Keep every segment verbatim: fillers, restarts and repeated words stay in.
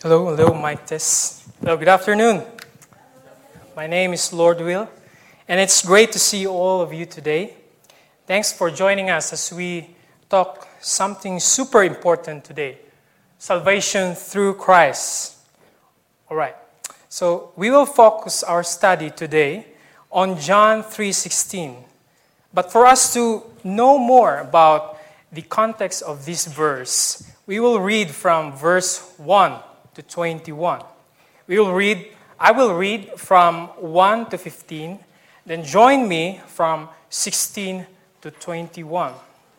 Hello, hello, mic test. Hello, good afternoon. My name is Lord Will, and it's great to see all of you today. Thanks for joining us as we talk something super important today, salvation through Christ. All right, so we will focus our study today on John three sixteen. But for us to know more about the context of this verse, we will read from verse one to twenty-one. We will read, I will read from one to fifteen, then join me from sixteen to twenty-one.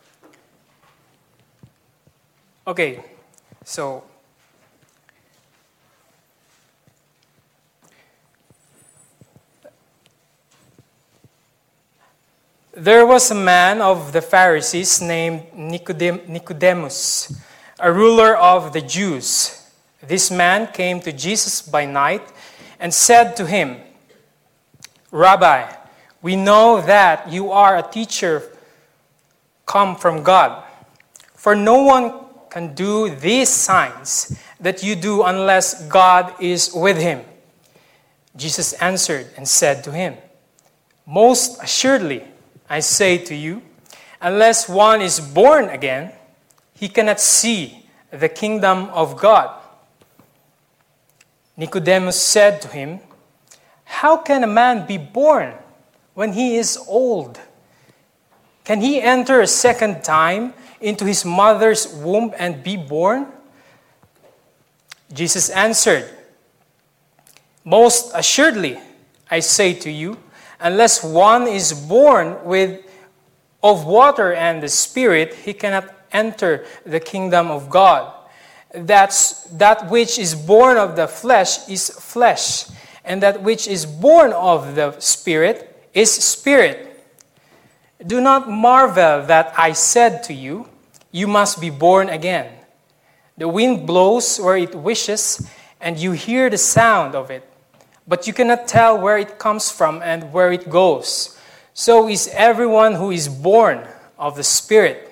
Okay, so there was a man of the Pharisees named Nicodem- Nicodemus, a ruler of the Jews. This man came to Jesus by night and said to him, "Rabbi, we know that you are a teacher come from God, for no one can do these signs that you do unless God is with him." Jesus answered and said to him, "Most assuredly, I say to you, unless one is born again, he cannot see the kingdom of God." Nicodemus said to him, "How can a man be born when he is old? Can he enter a second time into his mother's womb and be born?" Jesus answered, "Most assuredly, I say to you, unless one is born with of water and the Spirit, he cannot enter the kingdom of God. That's that which is born of the flesh is flesh, and that which is born of the Spirit is spirit. Do not marvel that I said to you, you must be born again. The wind blows where it wishes, and you hear the sound of it, but you cannot tell where it comes from and where it goes. So is everyone who is born of the Spirit."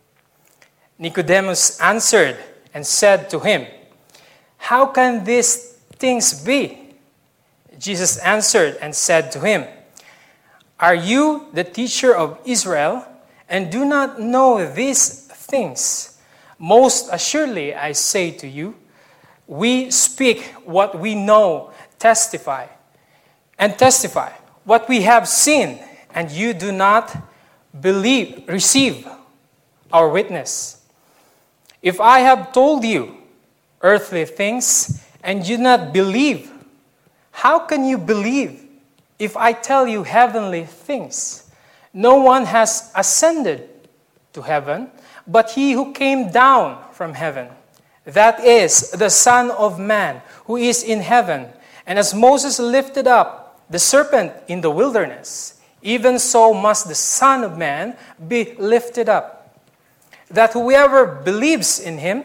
Nicodemus answered and said to him, "How can these things be?" Jesus answered and said to him, "Are you the teacher of Israel and do not know these things? Most assuredly, I say to you, we speak what we know, testify, and testify what we have seen, and you do not believe, receive our witness. If I have told you earthly things and you do not believe, how can you believe if I tell you heavenly things? No one has ascended to heaven but he who came down from heaven, that is the Son of Man who is in heaven. And as Moses lifted up the serpent in the wilderness, even so must the Son of Man be lifted up, that whoever believes in him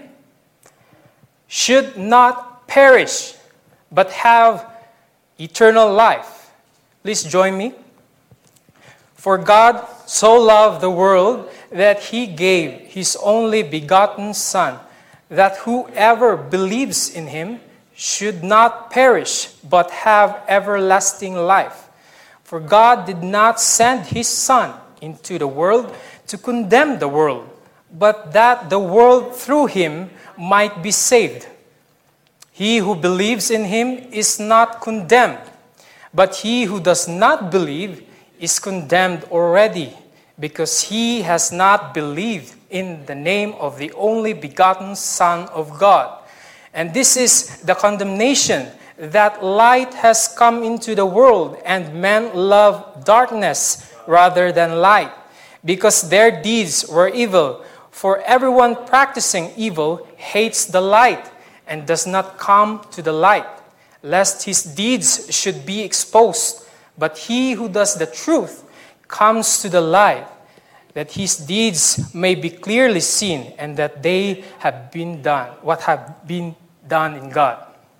should not perish, but have eternal life." Please join me. "For God so loved the world that he gave his only begotten Son, that whoever believes in him should not perish, but have everlasting life. For God did not send his Son into the world to condemn the world, but that the world through him might be saved. He who believes in him is not condemned, but he who does not believe is condemned already, because he has not believed in the name of the only begotten Son of God. And this is the condemnation, that light has come into the world, and men love darkness rather than light, because their deeds were evil. For everyone practicing evil hates the light and does not come to the light, lest his deeds should be exposed. But he who does the truth comes to the light, that his deeds may be clearly seen, and that they have been done, what have been done in God.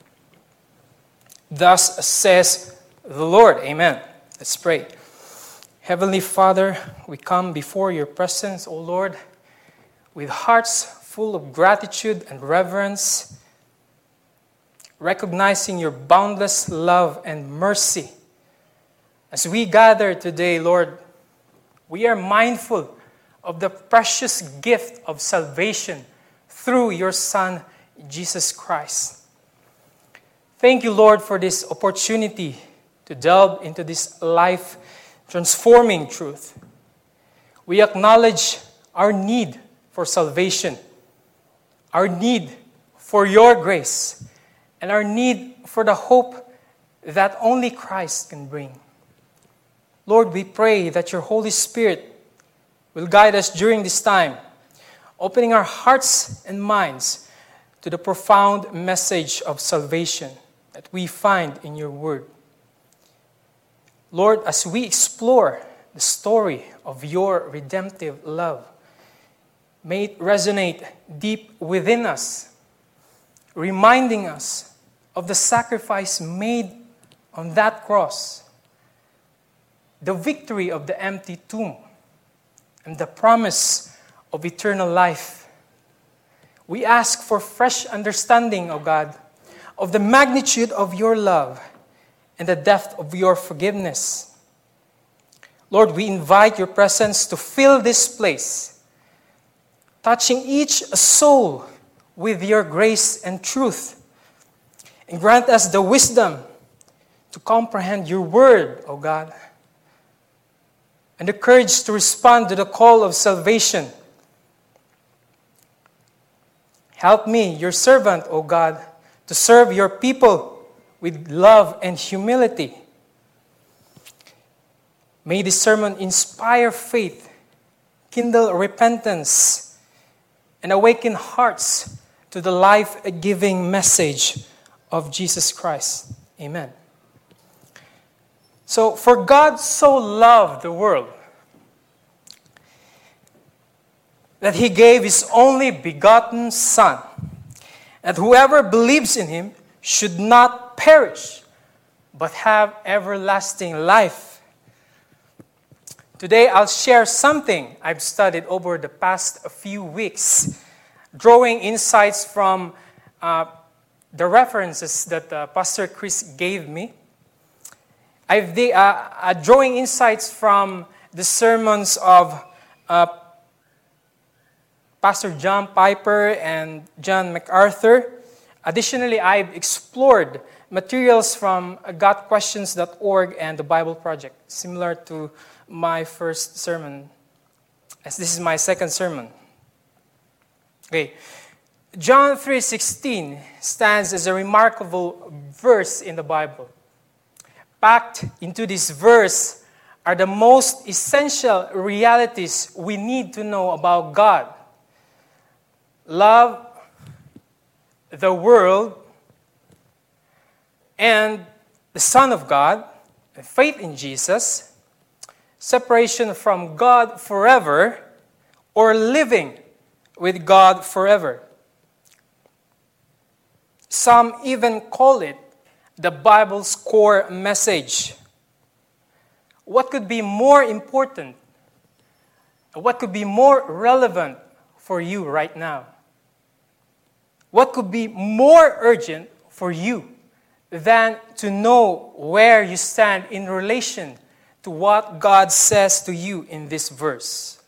Thus says the Lord." Amen. Let's pray. Heavenly Father, we come before your presence, O Lord, with hearts full of gratitude and reverence recognizing your boundless love and mercy. As we gather today, Lord, we are mindful of the precious gift of salvation through your Son, Jesus Christ. Thank you, Lord, for this opportunity to delve into this life-transforming truth. We acknowledge our need for salvation, our need for your grace, and our need for the hope that only Christ can bring. Lord, we pray that your Holy Spirit will guide us during this time, opening our hearts and minds to the profound message of salvation that we find in your word. Lord, as we explore the story of your redemptive love, may it resonate deep within us, reminding us of the sacrifice made on that cross, the victory of the empty tomb, and the promise of eternal life. We ask for fresh understanding, O God, of the magnitude of your love and the depth of your forgiveness. Lord, we invite your presence to fill this place, touching each soul with your grace and truth, and grant us the wisdom to comprehend your word, O God, and the courage to respond to the call of salvation. Help me, your servant, O God, to serve your people with love and humility. May this sermon inspire faith, kindle repentance, and awaken hearts to the life-giving message of Jesus Christ. Amen. So, for God so loved the world that he gave his only begotten Son, that whoever believes in him should not perish, but have everlasting life. Today, I'll share something I've studied over the past few weeks, drawing insights from uh, the references that uh, Pastor Chris gave me. I've de- uh, uh, drawing insights from the sermons of uh, Pastor John Piper and John MacArthur. Additionally, I've explored materials from got questions dot org and the Bible Project, similar to my first sermon, as this is my second sermon. Okay, John three sixteen stands as a remarkable verse in the Bible. Packed into this verse are the most essential realities we need to know about God. Love the world and the Son of God, and faith in Jesus, separation from God forever, or living with God forever. Some even call it the Bible's core message. What could be more important? What could be more relevant for you right now? What could be more urgent for you than to know where you stand in relation to what God says to you in this verse?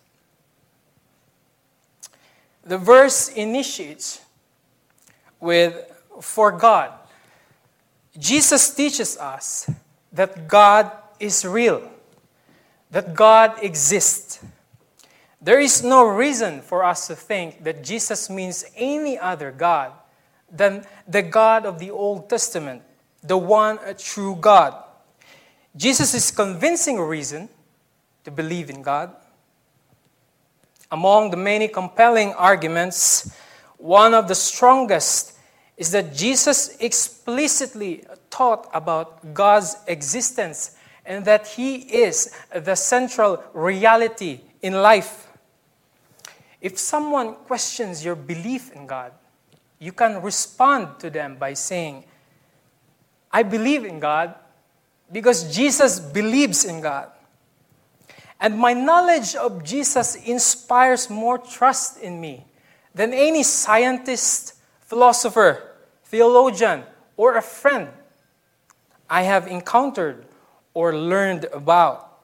The verse initiates with, "For God." Jesus teaches us that God is real, that God exists. There is no reason for us to think that Jesus means any other God than the God of the Old Testament, the one true God. Jesus is convincing reason to believe in God. Among the many compelling arguments, one of the strongest is that Jesus explicitly taught about God's existence and that he is the central reality in life. If someone questions your belief in God, you can respond to them by saying, "I believe in God because Jesus believes in God. And my knowledge of Jesus inspires more trust in me than any scientist, philosopher, theologian, or a friend I have encountered or learned about.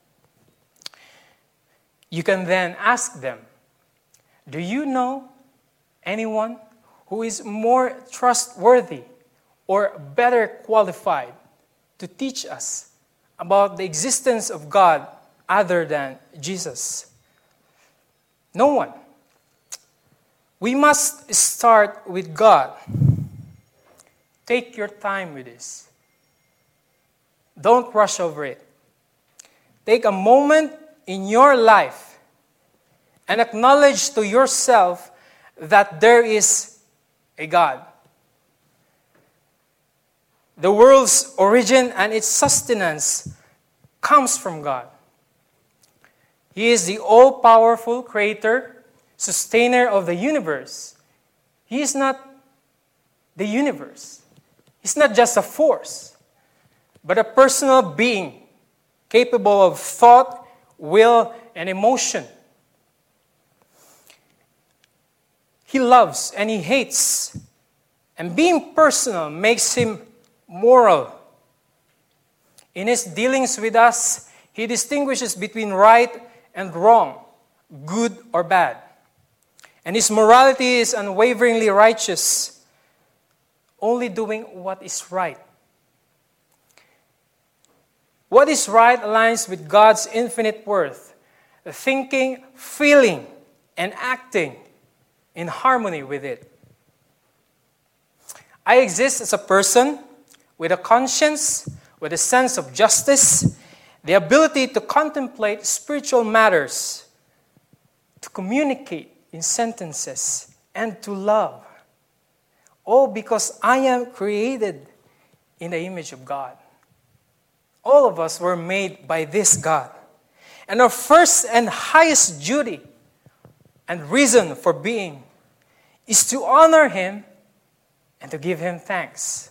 You can then ask them, do you know anyone who is more trustworthy or better qualified to teach us about the existence of God other than Jesus? No one. We must start with God. Take your time with this. Don't rush over it. Take a moment in your life and acknowledge to yourself that there is a God. The world's origin and its sustenance comes from God. He is the all-powerful creator, sustainer of the universe. He is not the universe. He's not just a force, but a personal being capable of thought, will, and emotion. He loves and he hates. And being personal makes him moral. In his dealings with us, he distinguishes between right and wrong, good or bad. And his morality is unwaveringly righteous, only doing what is right. What is right aligns with God's infinite worth, thinking, feeling, and acting in harmony with it. I exist as a person with a conscience, with a sense of justice, the ability to contemplate spiritual matters, to communicate in sentences, and to love. All because I am created in the image of God. All of us were made by this God. And our first and highest duty and reason for being is to honor Him and to give Him thanks.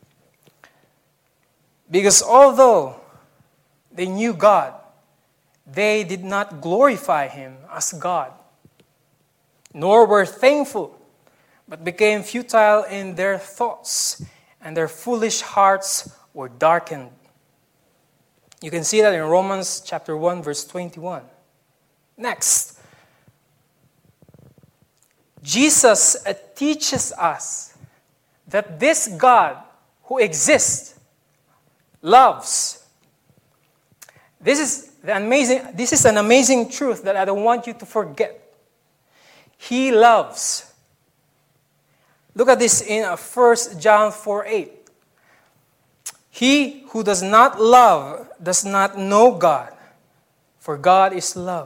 Because although they knew God, they did not glorify Him as God, nor were thankful, but became futile in their thoughts, and their foolish hearts were darkened. You can see that in Romans chapter one, verse twenty-one. Next, Jesus teaches us that this God who exists loves. This is the amazing, this is an amazing truth that I don't want you to forget. He loves. Look at this in First John four eight. He who does not love does not know God, for God is love.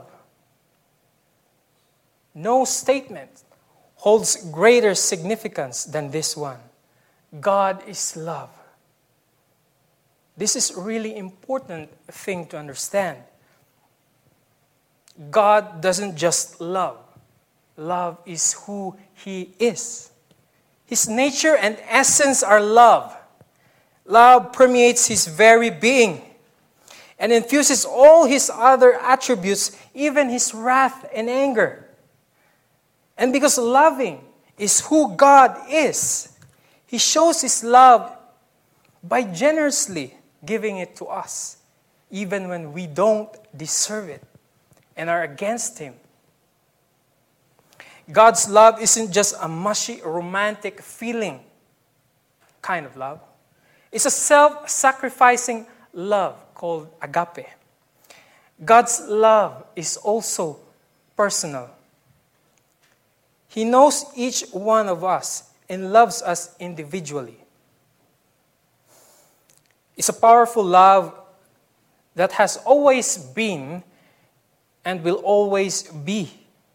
No statement holds greater significance than this one. God is love. This is a really important thing to understand. God doesn't just love. Love is who He is. His nature and essence are love. Love permeates His very being and infuses all His other attributes, even His wrath and anger. And because loving is who God is, He shows His love by generously giving it to us, even when we don't deserve it and are against Him. God's love isn't just a mushy, romantic feeling kind of love. It's a self-sacrificing love called agape. God's love is also personal. He knows each one of us and loves us individually. It's a powerful love that has always been and will always be.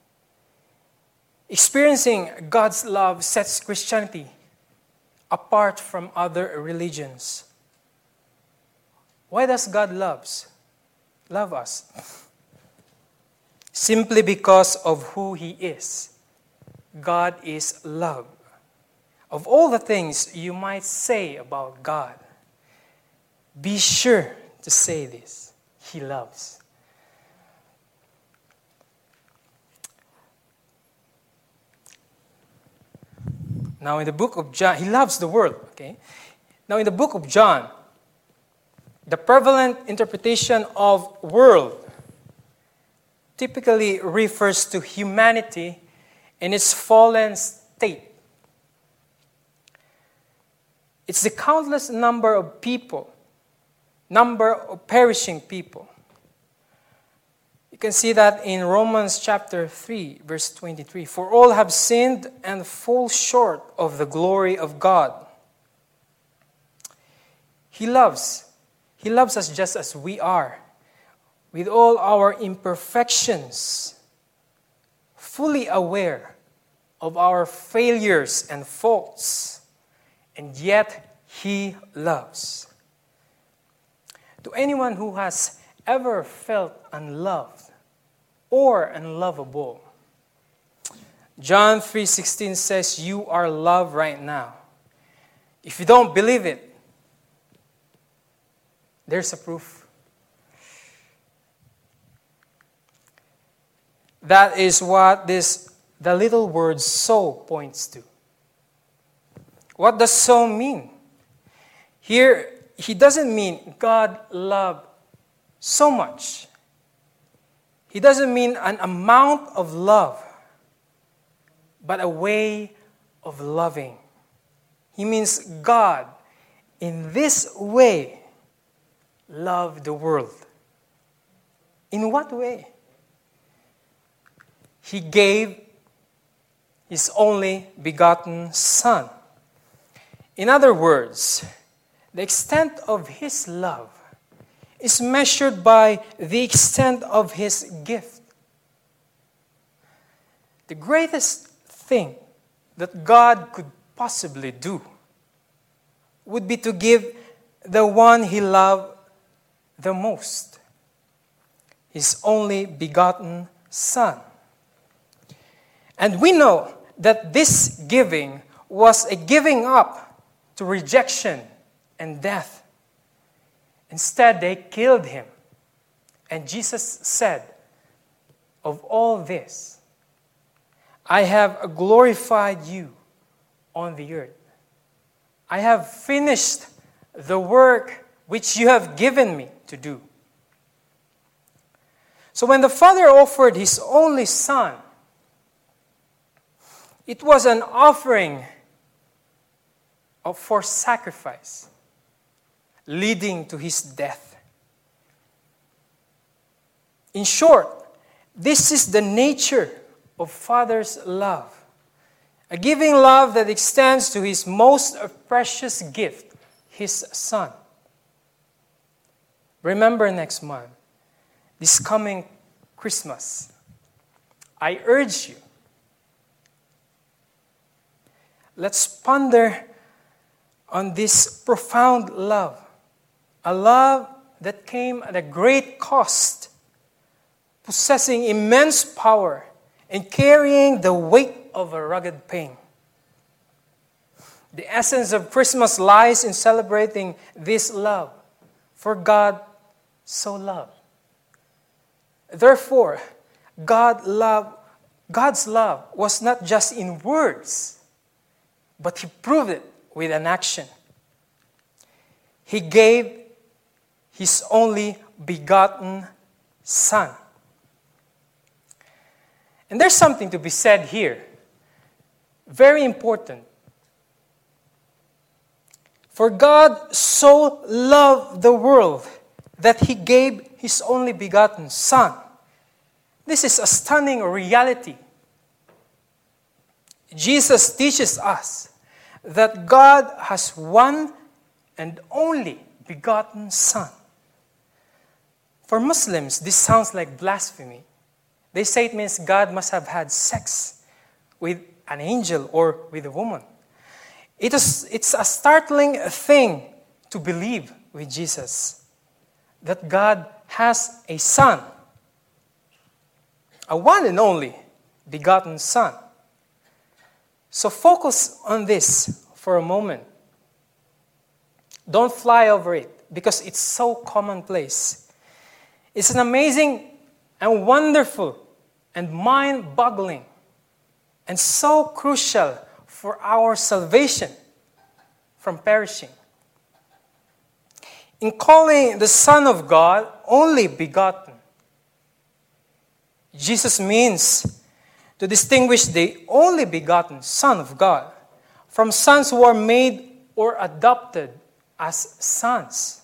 Experiencing God's love sets Christianity apart from other religions. Why does God loves, love us? Simply because of who He is. God is love. Of all the things you might say about God, be sure to say this: He loves. Now in the book of John, he loves the world, okay? Now in the book of John, the prevalent interpretation of world typically refers to humanity in its fallen state. It's the countless number of people, number of perishing people. You can see that in Romans chapter three, verse twenty-three. For all have sinned and fall short of the glory of God. He loves. He loves us just as we are, with all our imperfections, fully aware of our failures and faults, and yet He loves. To anyone who has ever felt unloved or unlovable, John three sixteen says, you are loved right now. If you don't believe it, there's a proof. That is what this the little word so points to. What does so mean? Here, he doesn't mean God loved so much. He doesn't mean an amount of love, but a way of loving. He means God, in this way, loved the world. In what way? He gave His only begotten Son. In other words, the extent of His love is measured by the extent of His gift. The greatest thing that God could possibly do would be to give the one He loved the most, His only begotten Son. And we know that this giving was a giving up to rejection and death. Instead, they killed Him. And Jesus said, of all this, I have glorified you on the earth. I have finished the work which you have given me to do. So when the Father offered His only Son, it was an offering of, for sacrifice, leading to His death. In short, this is the nature of Father's love. A giving love that extends to His most precious gift, His Son. Remember next month, this coming Christmas, I urge you, let's ponder on this profound love. A love that came at a great cost, possessing immense power and carrying the weight of a rugged pain. The essence of Christmas lies in celebrating this love, for God so loved. Therefore, God love, God's love was not just in words, but He proved it with an action. He gave His only begotten Son. And there's something to be said here. Very important. For God so loved the world that He gave His only begotten Son. This is a stunning reality. Jesus teaches us that God has one and only begotten Son. For Muslims, this sounds like blasphemy. They say it means God must have had sex with an angel or with a woman. It is, it's a startling thing to believe with Jesus that God has a Son, a one and only begotten Son. So focus on this for a moment. Don't fly over it because it's so commonplace. It's an amazing and wonderful and mind-boggling and so crucial for our salvation from perishing. In calling the Son of God only begotten, Jesus means to distinguish the only begotten Son of God from sons who are made or adopted as sons.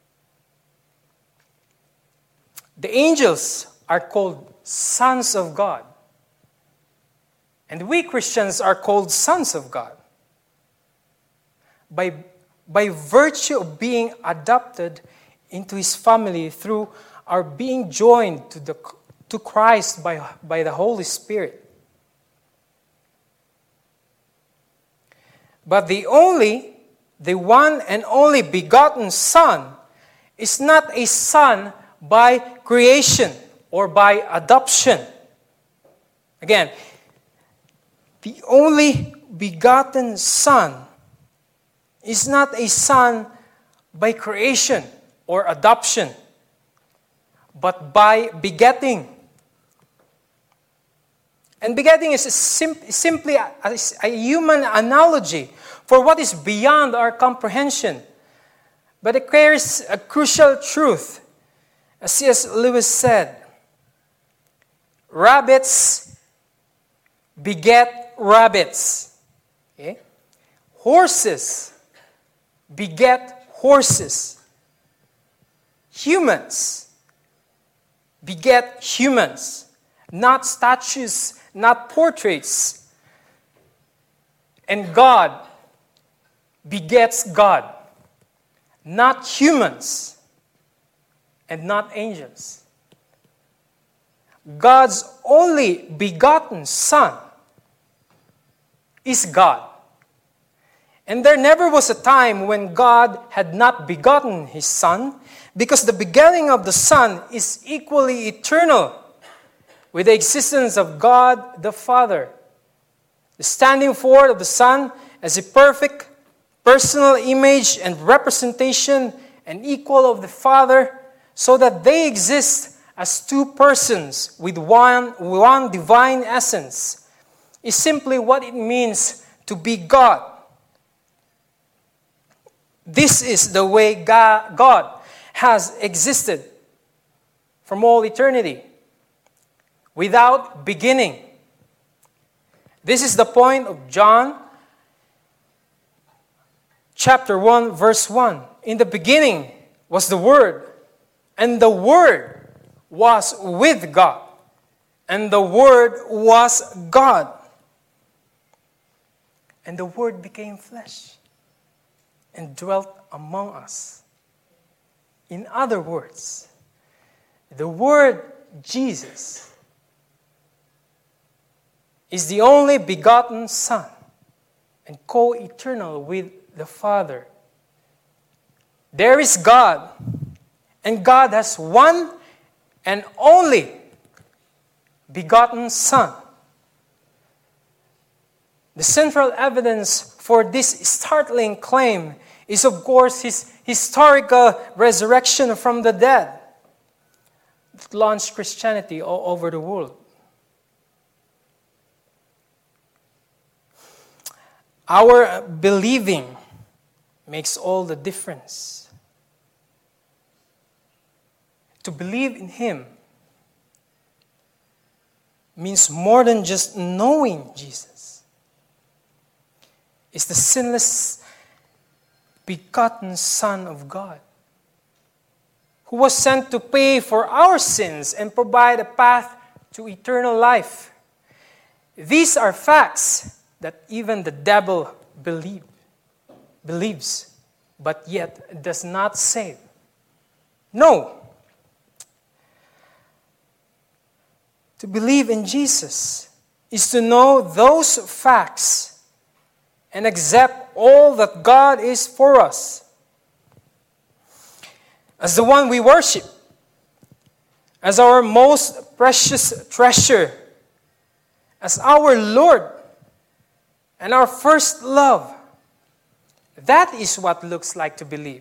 The angels are called sons of God, and we Christians are called sons of God. By, by virtue of being adopted into His family through our being joined to, the, to Christ by, by the Holy Spirit. But the only, the one and only begotten Son is not a son by creation or by adoption. Again, the only begotten Son is not a son by creation or adoption, but by begetting. And begetting is sim- simply a, a human analogy for what is beyond our comprehension. But it carries a crucial truth. As C S Lewis said, rabbits beget rabbits. Okay? Horses beget horses. Humans beget humans. Not statues, not portraits. And God begets God. Not humans and not angels. God's only begotten Son is God. And there never was a time when God had not begotten His Son, because the begetting of the Son is equally eternal with the existence of God the Father. The standing forth of the Son as a perfect personal image and representation and equal of the Father, so that they exist as two persons with one, one divine essence, is simply what it means to be God. This is the way God, God has existed from all eternity, without beginning. This is the point of John chapter one, verse one. In the beginning was the Word, and the Word was with God, and the Word was God. And the Word became flesh and dwelt among us. In other words, the Word Jesus is the only begotten Son and co-eternal with the Father. There is God, and God has one and only begotten Son. The central evidence for this startling claim is, of course, His historical resurrection from the dead that launched Christianity all over the world. Our believing makes all the difference. To believe in Him means more than just knowing Jesus. It's the sinless, begotten Son of God, who was sent to pay for our sins and provide a path to eternal life. These are facts that even the devil believe, believes, but yet does not save. No. To believe in Jesus is to know those facts and accept all that God is for us as the one we worship, as our most precious treasure, as our Lord and our first love. That is what it looks like to believe.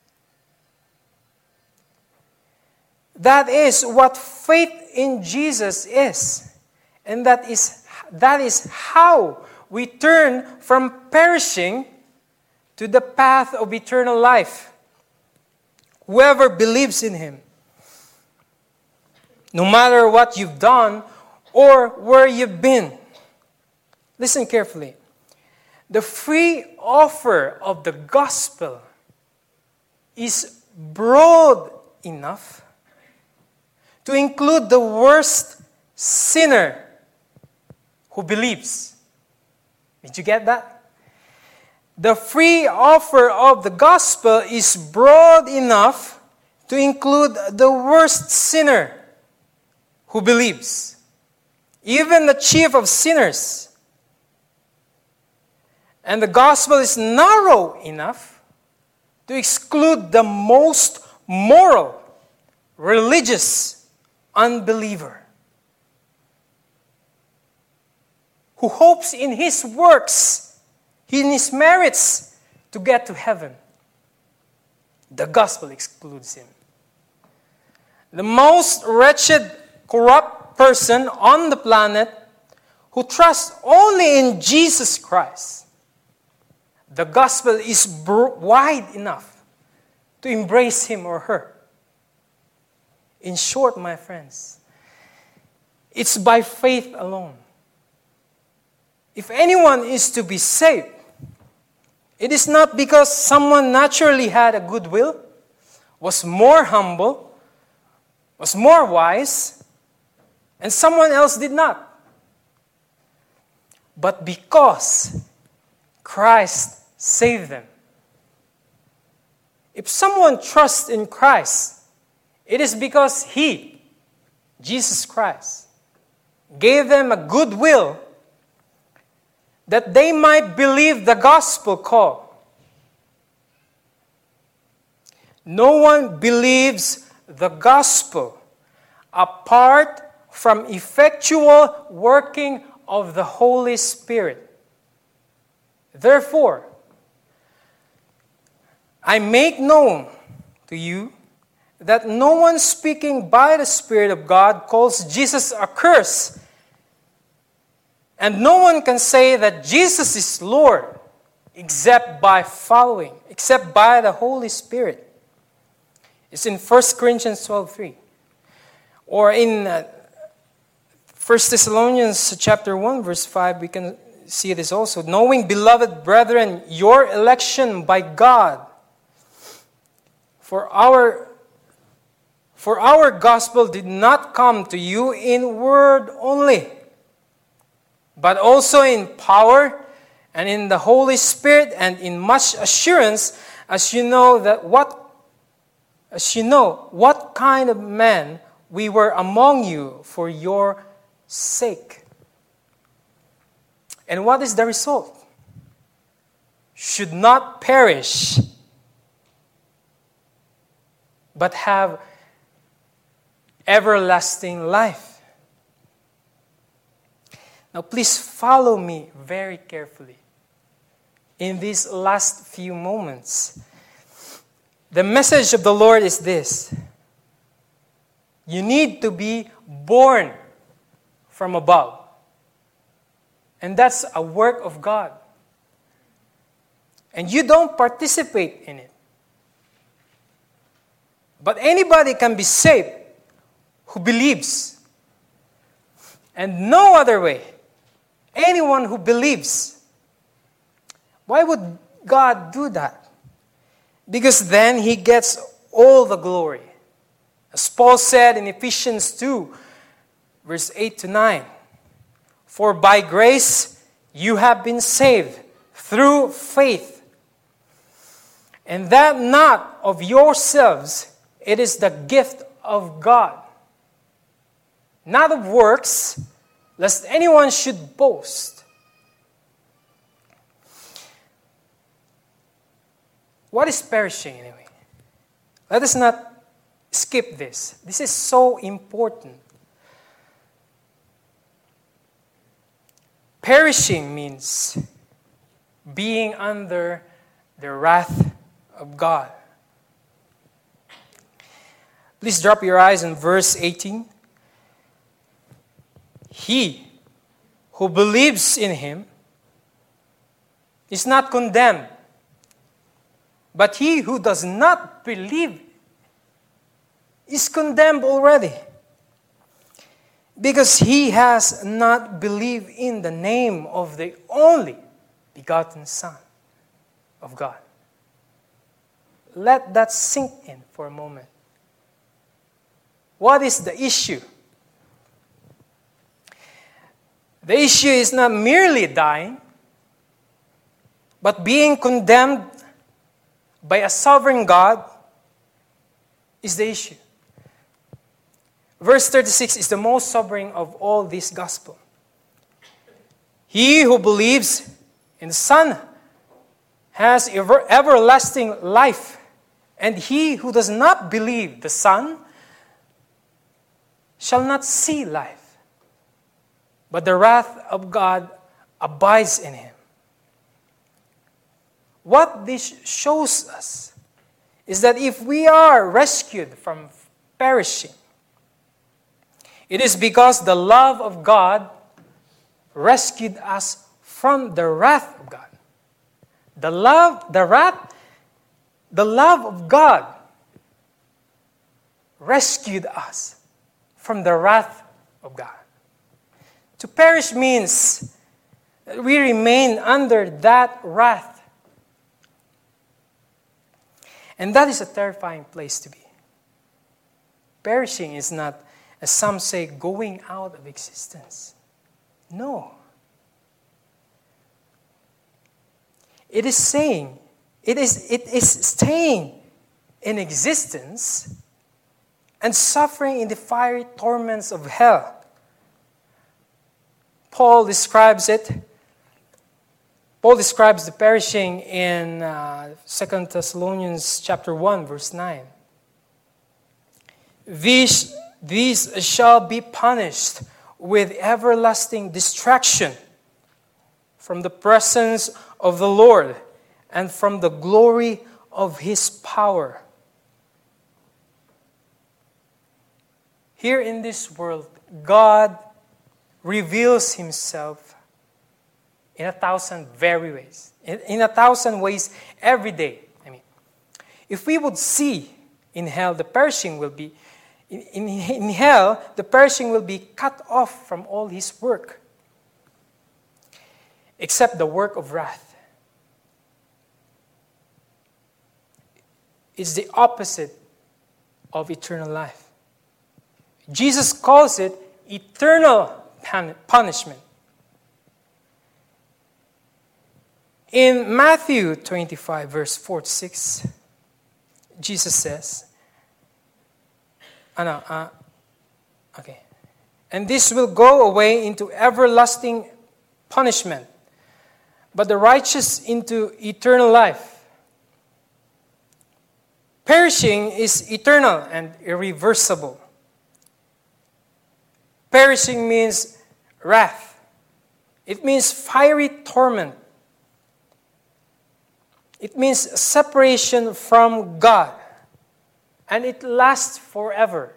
That is what faith in Jesus is. And that is, that is how we turn from perishing to the path of eternal life. Whoever believes in Him, no matter what you've done or where you've been. Listen carefully. The free offer of the gospel is broad enough to include the worst sinner who believes. Did you get that? The free offer of the gospel is broad enough to include the worst sinner who believes. Even the chief of sinners. And the gospel is narrow enough to exclude the most moral, religious unbeliever who hopes in his works, in his merits, to get to heaven. The gospel excludes him. The most wretched, corrupt person on the planet who trusts only in Jesus Christ, the gospel is bro- wide enough to embrace him or her. In short, my friends, it's by faith alone. If anyone is to be saved, it is not because someone naturally had a good will, was more humble, was more wise, and someone else did not. But because Christ saved them. If someone trusts in Christ, it is because He, Jesus Christ, gave them a good will that they might believe the gospel call. No one believes the gospel apart from effectual working of the Holy Spirit. Therefore, I make known to you that no one speaking by the Spirit of God calls Jesus accursed, and no one can say that Jesus is Lord except by following, except by the Holy Spirit. It's in First Corinthians twelve three. Or in uh, First Thessalonians chapter one, verse five, we can see this also. Knowing, beloved brethren, your election by God, for our For our gospel did not come to you in word only, but also in power and in the Holy Spirit and in much assurance, as you know that what as you know what kind of men we were among you for your sake. And what is the result? Should not perish, but have everlasting life. Now please follow me very carefully in these last few moments. The message of the Lord is this: you need to be born from above. And that's a work of God. And you don't participate in it. But anybody can be saved who believes. And no other way. Anyone who believes. Why would God do that? Because then He gets all the glory. As Paul said in Ephesians two, verse eight to nine. For by grace you have been saved through faith. And that not of yourselves, it is the gift of God. Not of works, lest anyone should boast. What is perishing anyway? Let us not skip this. This is so important. Perishing means being under the wrath of God. Please drop your eyes on verse eighteen. He who believes in Him is not condemned. But he who does not believe is condemned already, because he has not believed in the name of the only begotten Son of God. Let that sink in for a moment. What is the issue? The issue is not merely dying, but being condemned by a sovereign God is the issue. Verse thirty-six is the most sobering of all this gospel. He who believes in the Son has ever, everlasting life, and he who does not believe the Son shall not see life, but the wrath of God abides in him. What this shows us is that if we are rescued from perishing, it is because the love of God rescued us from the wrath of God. The love, the wrath, the love of God rescued us from the wrath of God. To perish means that we remain under that wrath. And that is a terrifying place to be. Perishing is not, as some say, going out of existence. No. It is saying, it is, it is staying in existence and suffering in the fiery torments of hell. Paul describes it. Paul describes the perishing in uh, Second Thessalonians chapter one, verse nine. These, these shall be punished with everlasting distraction from the presence of the Lord and from the glory of His power. Here in this world, God reveals Himself in a thousand very ways. In, in a thousand ways every day. I mean, if we would see in hell, the perishing will be, in, in, in hell, the perishing will be cut off from all his work, except the work of wrath. It's the opposite of eternal life. Jesus calls it eternal punishment. In Matthew twenty-five, verse four to six, Jesus says, uh, no, uh, okay, and this will go away into everlasting punishment, but the righteous into eternal life. Perishing is eternal and irreversible. Perishing means wrath. It means fiery torment. It means separation from God. And it lasts forever.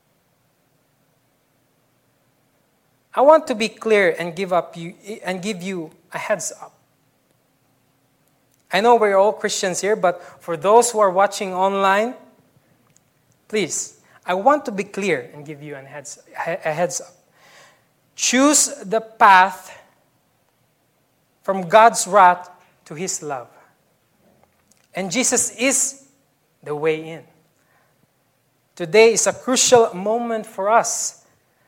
I want to be clear and give up you and give you a heads up. I know we're all Christians here, but for those who are watching online, please, I want to be clear and give you a heads, a heads up. Choose the path from God's wrath to His love. And Jesus is the way in. Today is a crucial moment for us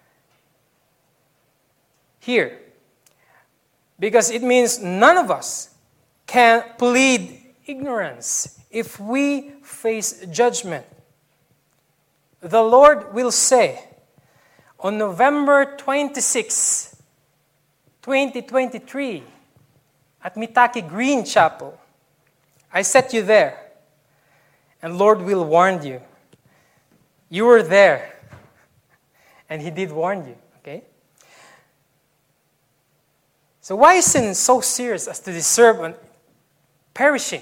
here, because it means none of us can plead ignorance if we face judgment. The Lord will say, on November twenty-sixth, twenty twenty-three, at Mitaki Green Chapel, I set you there, and Lord will warn you. You were there, and He did warn you, okay? So why is sin so serious as to deserve an perishing?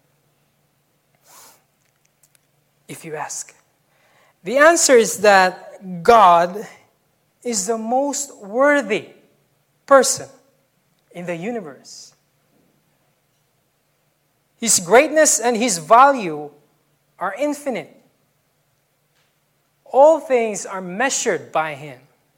If you ask. The answer is that God is the most worthy person in the universe. His greatness and His value are infinite. All things are measured by Him.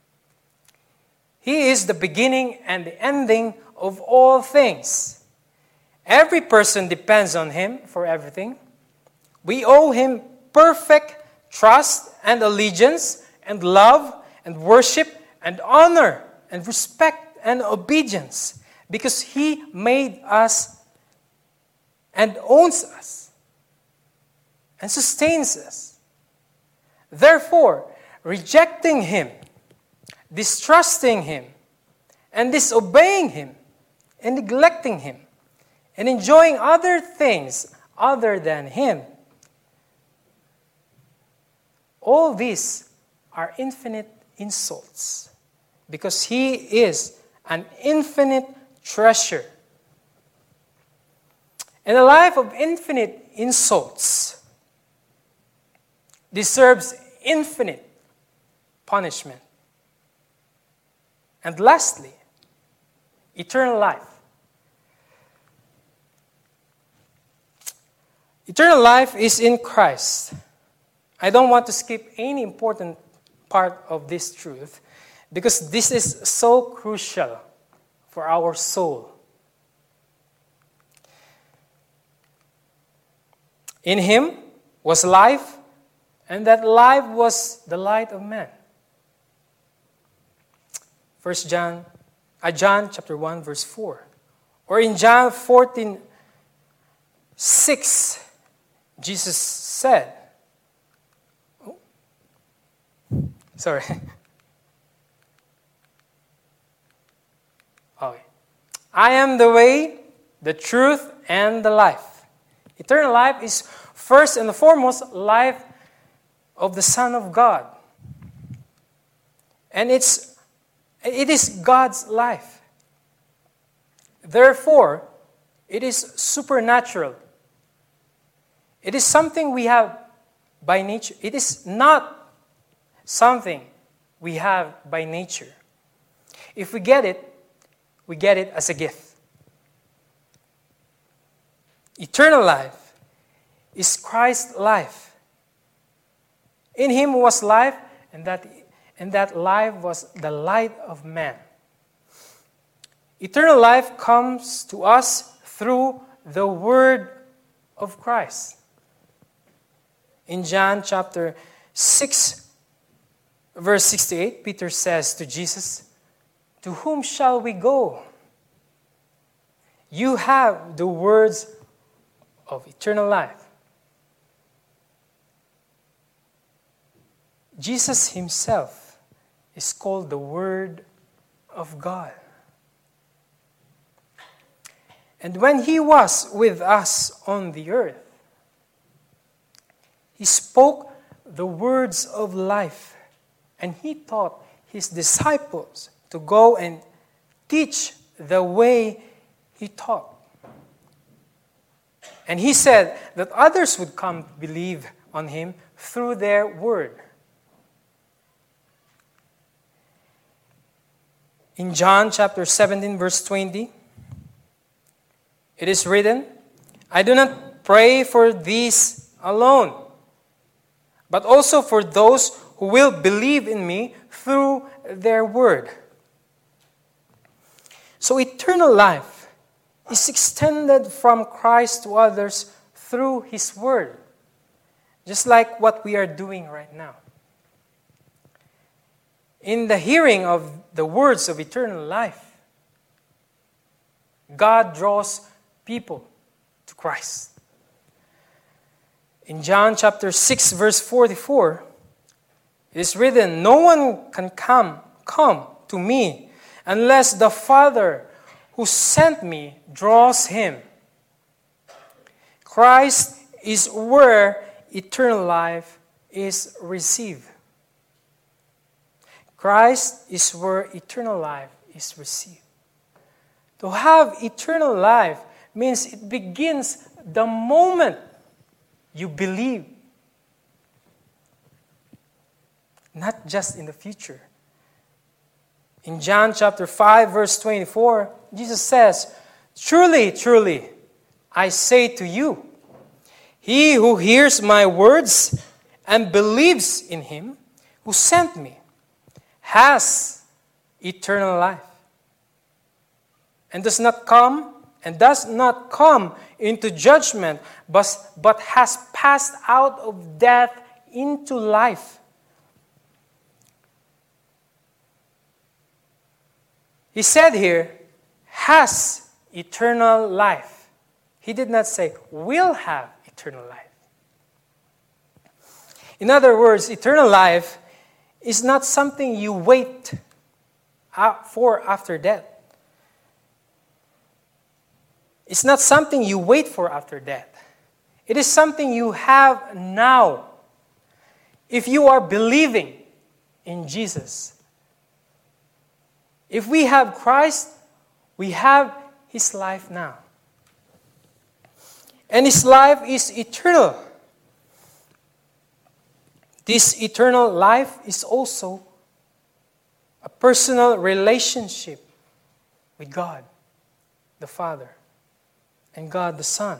He is the beginning and the ending of all things. Every person depends on Him for everything. We owe Him perfect trust and allegiance and love and worship and honor and respect and obedience because He made us and owns us and sustains us. Therefore, rejecting Him, distrusting Him, and disobeying Him, and neglecting Him, and enjoying other things other than Him, all these are infinite insults because He is an infinite treasure. And a life of infinite insults deserves infinite punishment. And lastly, eternal life. Eternal life is in Christ. I don't want to skip any important part of this truth because this is so crucial for our soul. In Him was life, and that life was the light of man. First John, uh, John chapter one, verse four. Or in John fourteen, six, Jesus said, oh, sorry. Okay. I am the way, the truth, and the life. Eternal life is first and foremost life of the Son of God. And it's it is God's life. Therefore, it is supernatural. It is something we have by nature. It is not something we have by nature. If we get it, we get it as a gift. Eternal life is Christ's life. In Him was life, and that, and that life was the light of man. Eternal life comes to us through the Word of Christ. In John chapter six, verse sixty-eight, Peter says to Jesus, "To whom shall we go? You have the words of eternal life." Jesus Himself is called the Word of God. And when He was with us on the earth, He spoke the words of life, and He taught His disciples to go and teach the way He taught. And He said that others would come to believe on Him through their word. In John chapter seventeen, verse twenty, it is written, "I do not pray for these alone, but also for those who will believe in me through their word." So eternal life is extended from Christ to others through His word, just like what we are doing right now. In the hearing of the words of eternal life, God draws people to Christ. In John chapter six, verse forty-four, it is written, "No one can come, come to me unless the Father who sent me draws him." Christ is where eternal life is received. Christ is where eternal life is received. To have eternal life means it begins the moment you believe. Not just in the future. In John chapter five, verse twenty-four, Jesus says, "Truly, truly, I say to you, he who hears my words and believes in him who sent me has eternal life, and does not come and does not come into judgment, but, but has passed out of death into life. He said here, has eternal life. He did not say, will have eternal life. In other words, eternal life is not something you wait for after death. It's not something you wait for after death. It is something you have now. If you are believing in Jesus. If we have Christ, we have His life now. And His life is eternal. This eternal life is also a personal relationship with God, the Father, and God the Son.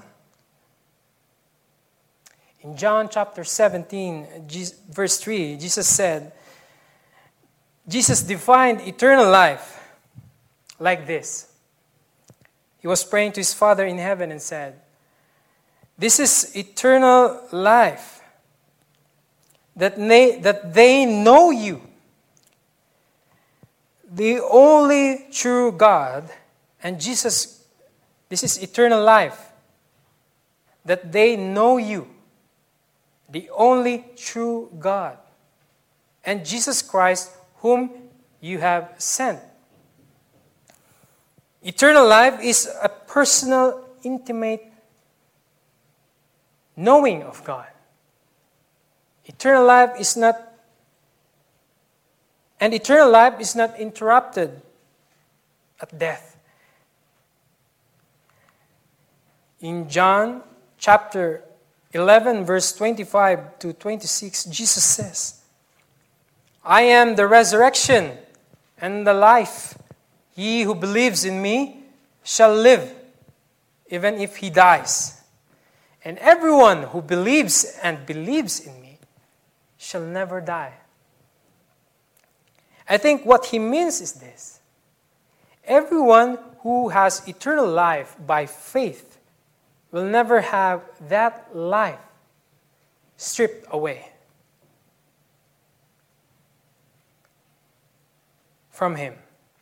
In John chapter seventeen, verse three, Jesus said, Jesus defined eternal life like this. He was praying to His Father in heaven and said, "This is eternal life, that they, that they know you, the only true God," and Jesus, this is eternal life, that they know you, the only true God, and Jesus Christ, whom you have sent. Eternal life is a personal, intimate knowing of God. Eternal life is not, and eternal life is not interrupted at death. In John chapter eleven, verse twenty-five to twenty-six, Jesus says, "I am the resurrection and the life. He who believes in me shall live, even if he dies. And everyone who believes and believes in me shall never die." I think what he means is this: everyone who has eternal life by faith will never have that life stripped away from him.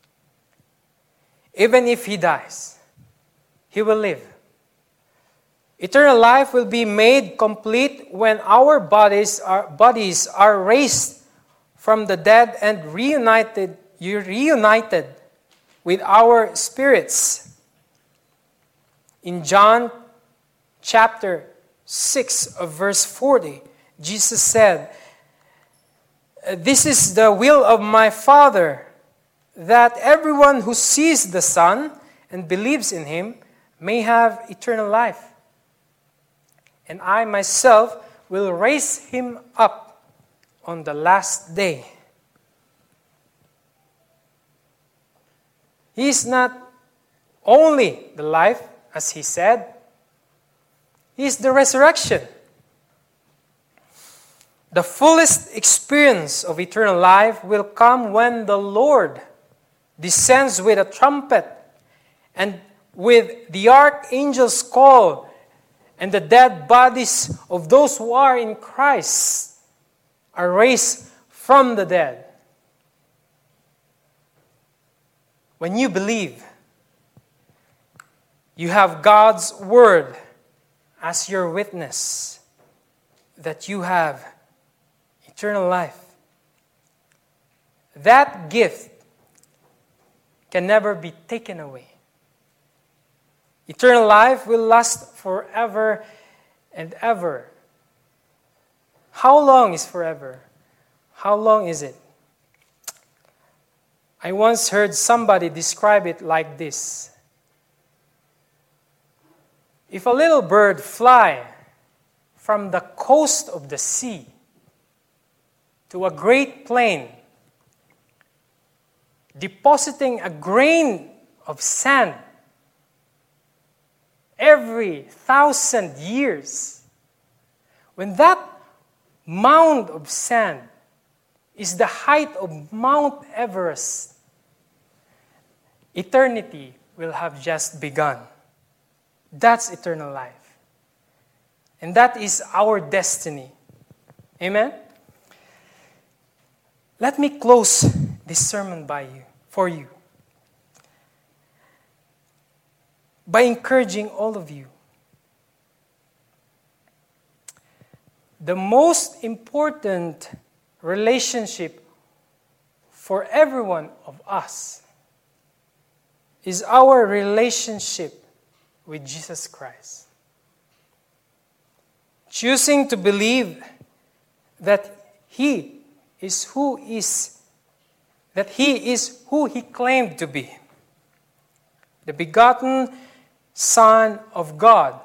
Even if he dies, he will live. Eternal life will be made complete when our bodies are, bodies are raised from the dead and reunited, reunited with our spirits. In John chapter six of verse forty, Jesus said, "This is the will of my Father, that everyone who sees the Son and believes in Him may have eternal life. And I myself will raise him up on the last day." He is not only the life, as he said, He is the resurrection. The fullest experience of eternal life will come when the Lord descends with a trumpet and with the archangel's call, and the dead bodies of those who are in Christ are raised from the dead. When you believe, you have God's word as your witness that you have eternal life. That gift can never be taken away. Eternal life will last forever and ever. How long is forever? How long is it? I once heard somebody describe it like this: if a little bird fly from the coast of the sea to a great plain, depositing a grain of sand every thousand years. When that mound of sand is the height of Mount Everest, eternity will have just begun. That's eternal life. And that is our destiny. Amen? Let me close this sermon by you, for you, by encouraging all of you. The most important relationship for every one of us is our relationship with Jesus Christ. Choosing to believe that He is who is, that He is who He claimed to be, the begotten Son of God.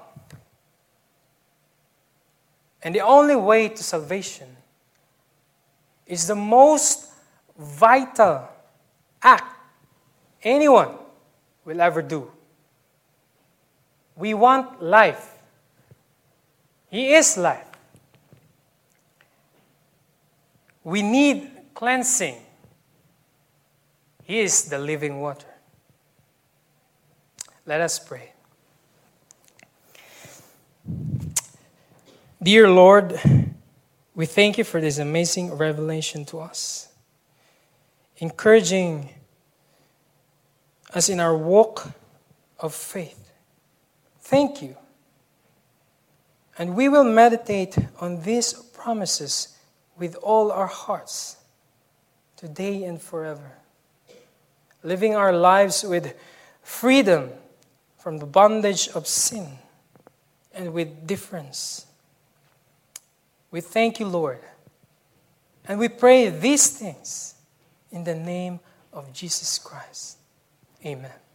And the only way to salvation is the most vital act anyone will ever do. We want life. He is life. We need cleansing. He is the living water. Let us pray. Dear Lord, we thank you for this amazing revelation to us, encouraging us in our walk of faith. Thank you. And we will meditate on these promises with all our hearts, today and forever, living our lives with freedom from the bondage of sin and with difference. We thank you, Lord, and we pray these things in the name of Jesus Christ. Amen.